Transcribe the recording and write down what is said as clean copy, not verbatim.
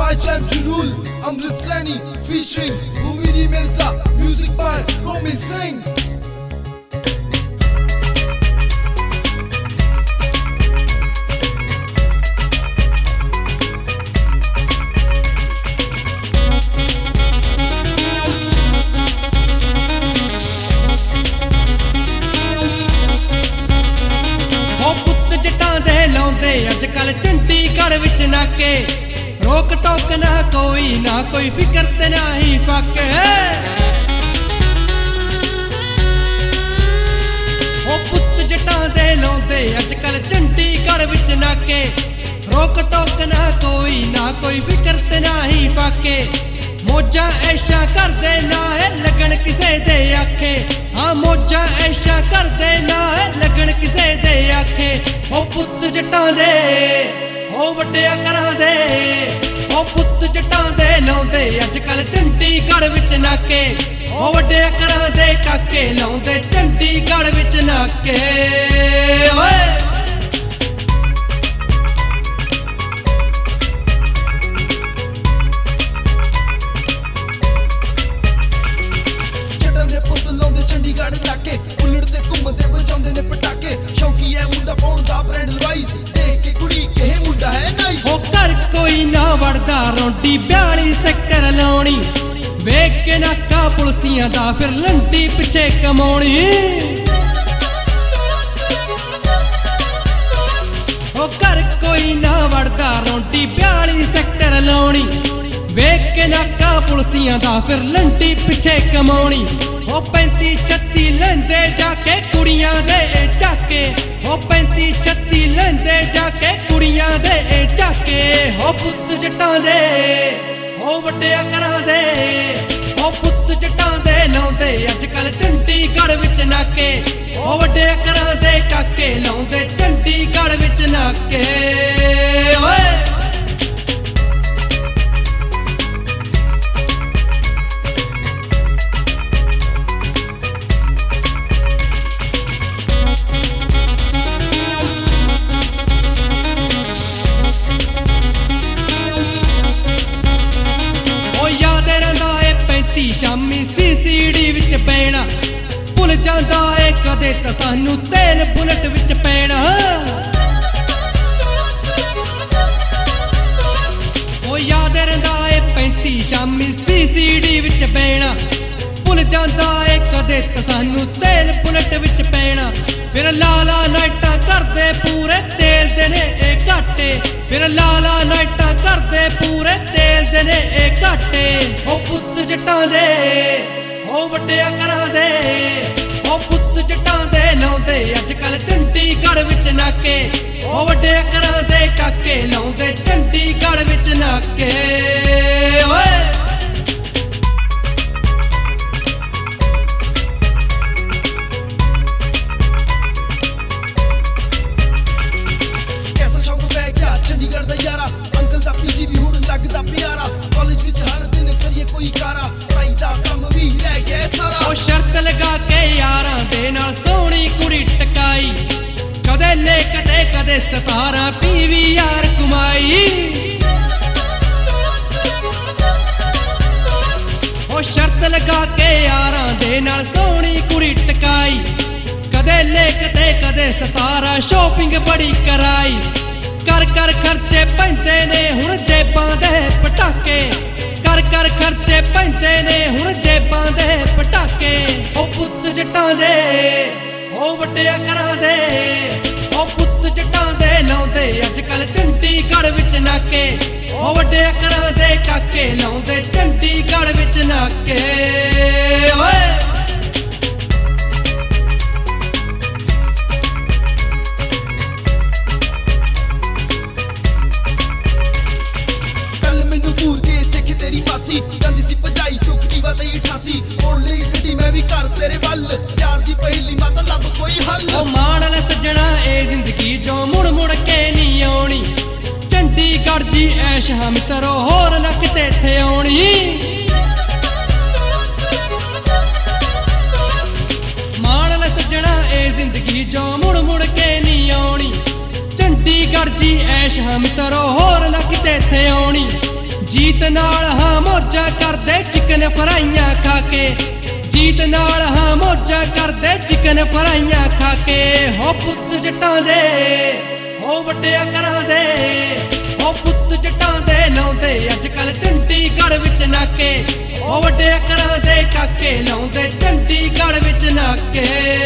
by Jamshidul, Amrit Saini, featuring Umidi Mirza, music by Romi Singh. अजकल चंडीगढ़ विच नाके रोक टोक ना कोई फिकर ते ना ही फाके ओ पुत जटां दे लाउंदे अजकल चंडीगढ़ विच नाके रोक टोक ना कोई फिकर ते ना ही फाके मौजा ऐशा करदे ना है लगन किसे दे आखे हाँ मौजा ऐशा करदे ना है लगन किसे दे आखे ओ पुत जटां दे ओ वड्डिया घरां दे ओ पुत जटां दे लाउंदे अजकल चंडीगढ़ विच नाके ओ वड्डिया घरां दे काके लाउंदे चंडीगढ़ विच नाके ओए चंडीगढ़ नाके उलड़ते घूमते बजाउंदे ने पटाके शौकी है मुंडा पाउण दा ब्रांड लवाई देख के कुड़ी कहे मुंडा है नाई ओ घर कोई ना वड़दा रोंडी 42 सेक्टर लाउणी वेख के नाका पुलसियां दा फिर लंडी पिछे कमाउणी ओ घर कोई ना वड़दा रोंडी 42 सेक्टर लाउणी वेख के नाका पुलसियां दा फिर लंडी पिछे कमाउणी ओ 35-36 लेंदे जाके कुड़ियां दे झाके ओ 35-36 लेंदे जाके कुड़ियां दे झाके ओ पुत जटां दे ओ वड्डिया घरां दे ओ पुत जटां दे लाउंदे अजकल चंडीगढ़ विच नाके ओ वड्डिया घरां दे काके लाउंदे चंडीगढ़ विच नाके ओए शामी सीसीडी विच पैना भुल जांदा ए कदे तां सानू तेल बुलेट विच पैना ओ याद रहिंदा ए 35 शामी सीसीडी विच पैना भुल जांदा ए कदे तां सानू तेल बुलेट विच पैना फिर लाला नाइटां करदे पूरे तेल दे ने ए घाटे फिर लाला नाइटां करदे पूरे तेल दे ने ए घाटे ओ पुत जटां दे ओ वड्डिया घरां दे ओ पुत जटां दे लाउंदे अजकल चंडीगढ़ विच नाके ओ वड्डिया घरां दे काके लाउंदे चंडीगढ़ विच नाके ओए चंडीगढ़ दा यारा अंकल दा पीजी भी हुण लगदा प्यारा कॉलेज विच हर दिन करिए कोई कारा पढ़ाई दा कम भी रह गया सारा ओ शर्त लगा के यारां दे नाल सोहणी कुड़ी टकाई कदे ले कदे 17 पीवी यार कमाई ओ शर्त लगा के यारां दे नाल सोहणी कुड़ी टकाई कदे ले कदे 17 शॉपिंग बड़ी कराई कर खर्चे पैंदे ने हुण जेबां दे पटाके कर खर्चे पैंदे ने हुण जेबां दे पटाके ओ पुत जटां दे ओ वड्डिया घरां दे ओ पुत जटां दे लाउंदे अजकल चंडीगढ़ विच नाके ओ वड्डिया घरां दे काके लाउंदे चंडीगढ़ विच नाके ओए तेरी मासी गंदी सी भजाई चुकती वा तेरी 88 ओनली गड्डी मैं भी घर तेरे वल प्यार दी पहली माता लब कोई हल ओ माण ले सजना ए जिंदगी जो मुड़ के नहीं आउणी चंडीगढ़ दी ऐश हम तरो होर ना किते थे आउणी माण ले सजना ए जिंदगी जो मुड़ के नहीं आउणी चंडीगढ़ दी ऐश हम तरो होर ना किते थे आउणी जी ਕਰਦੇ ਚਿਕਨ ਫਰਾਈਆਂ ਖਾ ਕੇ, ਜੀਤ ਨਾਲ ਹਾਂ ਮੌਜਾਂ ਕਰਦੇ ਚਿਕਨ ਫਰਾਈਆਂ ਖਾ ਕੇ। ਹੋ ਪੁੱਤ ਜੱਟਾਂ ਦੇ ਹੋ ਵੱਡਿਆ ਘਰਾਂ ਦੇ, ਹੋ ਪੁੱਤ ਜੱਟਾਂ ਦੇ ਲਾਉਂਦੇ ਅੱਜ ਕੱਲ ਚੰਡੀਗੜ੍ਹ ਵਿੱਚ ਨਾਕੇ, ਹੋ ਵੱਡਿਆ ਘਰਾਂ ਦੇ ਕਾਕੇ ਲਾਉਂਦੇ ਚੰਡੀਗੜ੍ਹ ਵਿੱਚ ਨਾਕੇ।